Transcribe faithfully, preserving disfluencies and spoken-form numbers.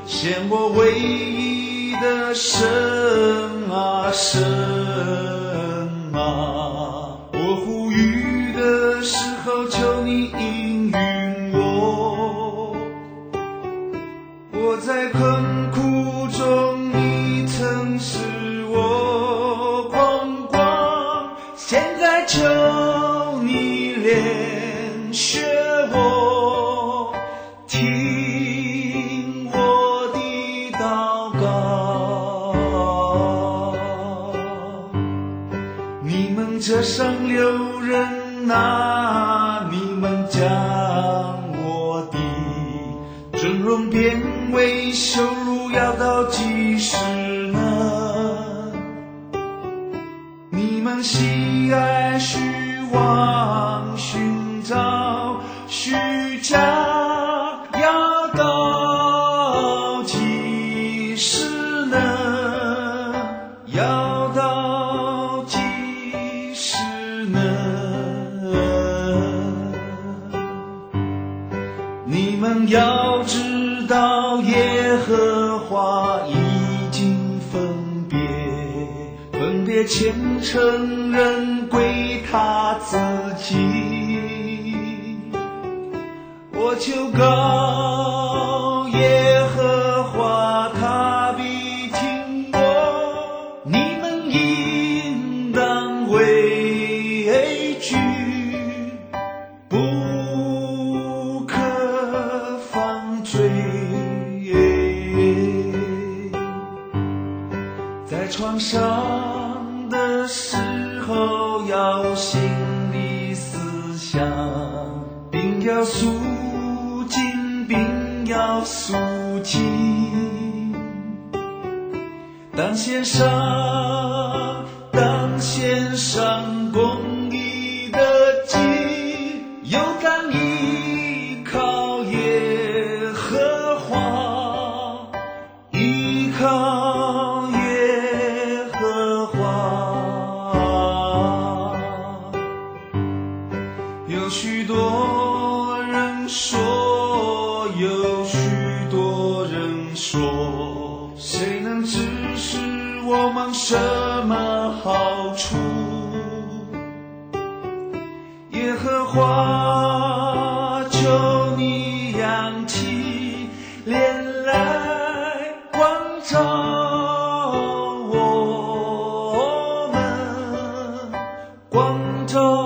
献我唯一的神啊神啊，我呼吁的时候求你应允我，我在困苦中你曾使我光光，现在求你怜恤我，听我的祷告。你们这上流人啊，你们将我的尊荣变为羞辱，要到几时呢？你们喜爱虚妄，寻找虚假，要到几时呢？要到几时呢？你们要知道耶和华已经分别分别虔诚人归他自己，我求告耶和华，他必听我，你们应当畏惧，不可犯罪，在床上的时候要心里思想，并要肃静，并要肃静，当献上当献上公义的祭，有敢依靠耶和华，依靠耶和华。有许多人说，有许多人说，谁能指示我们什么好处？耶和华，求你扬起脸来光照我们，光照